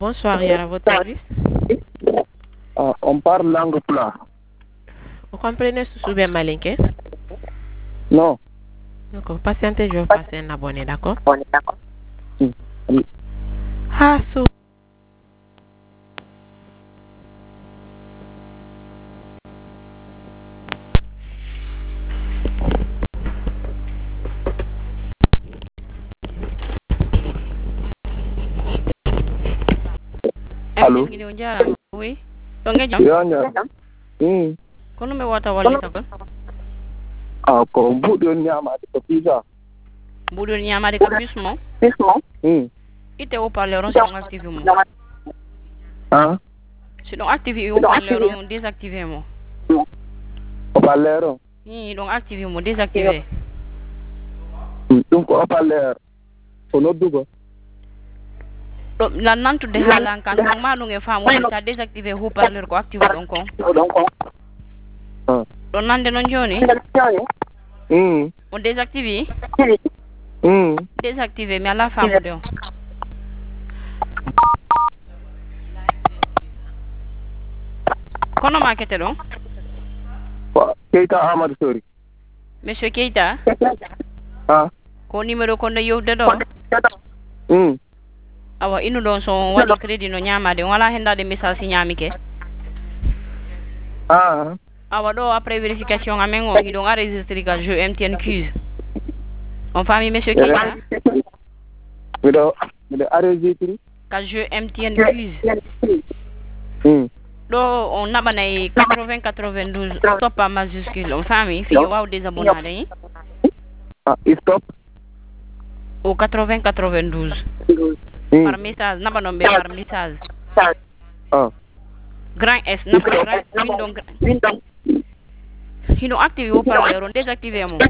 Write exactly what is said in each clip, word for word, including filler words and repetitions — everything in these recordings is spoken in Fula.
Bonsoir, Yara, à votre service. Ah, on parle langue pulaar. Vous comprenez ce bien malinké? Non. D'accord, patientez, je vais passer un abonné, d'accord? Mm. Mm. Ah, so. Allô? Oui. Donc, Yanya. Mm. kono me wata wallita kon Ah, ko mbuɗon ñaamaade ko pizza. mbuɗon ñamade ko bus mo Mm. itte haut parleur on siɗon activé mo Ah, siɗon activé haut parleur on désactivé mo haut-parleur o. i ɗon activé mo désactivé Mm, ɗum ko haut-parleur ko noddugo. ɗo la nantude haalan kan ɗon ma ɗum e faamude sa désactivé haut parleur ko active ɗon kon Ah. ɗon nande noon joni Mm. o désactivé Mm. désactivé mi ala faamude on kono ma kete ɗon Ko Keita Amadou Sori. monsieur Keita Ah. ko numéro kon no yewde ɗo Mm. awa inu ɗon so waɗi crédit no ñamade wala hendade message si ñamike Ah. awa ɗo après vérification amen o hiɗon enregistré ka jeu M T N Quiz on faami monsieur Keita Miɗo miɗo enregistré. ka jeu M T N Quiz Mm. ɗo on naɓanay quatre-vingts quatre-vingt-douze toppa majuscule on faami fiyo waw désabonnade ni Ah, stop. au quatre-vingts quatre-vingt-douze Mm. par message naɓanon ɓe par message Ah. grand S naɓa grand windon hino activé haut parleur on désactivé mo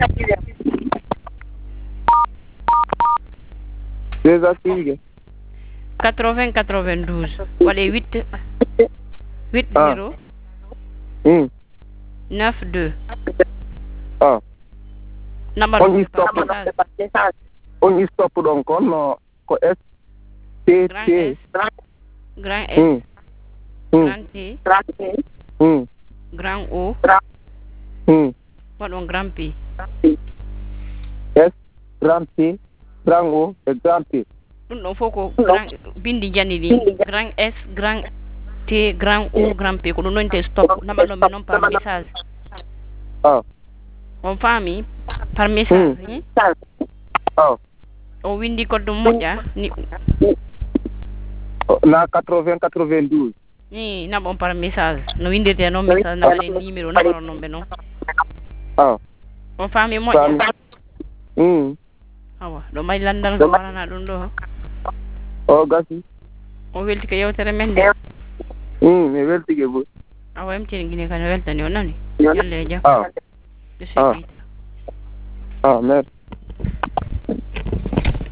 Désactivé. quatre-vingts quatre-vingt-douze waɗe huit huit Ah. zéro Mm. neuf deux Ah. naɓanon On ɓe par stop. message On stop ɗon kon no ko S T grand T. S grand S Mm. Mm. grand T Mm. grand O Mm. waɗon grand P S grand T grand O et grand T. ɗum ɗon fof ko grand bindi janni ɗi grand S grand T grand O grand P ko ɗum noonte stop naɓanon ɓe noon par message Ah. on faami par message Mm. ni Ah. o windi code moƴƴa ni Na quatre-vingts quatre-vingt-douze. ni naɓon par message no windirte noon message naɓaɗen numéro naɓaron noon ɓe noon Ah. on faami Fami. moƴƴa Mm. awa ɗo mari landal ko warana ɗum ɗo O gasi. o welti ko yewtere men nde Mm. Mi weltige bo. awa emtini guine kane weltani o nani yalle e jam Ah. ɓe Ah. sekki Ah, merci.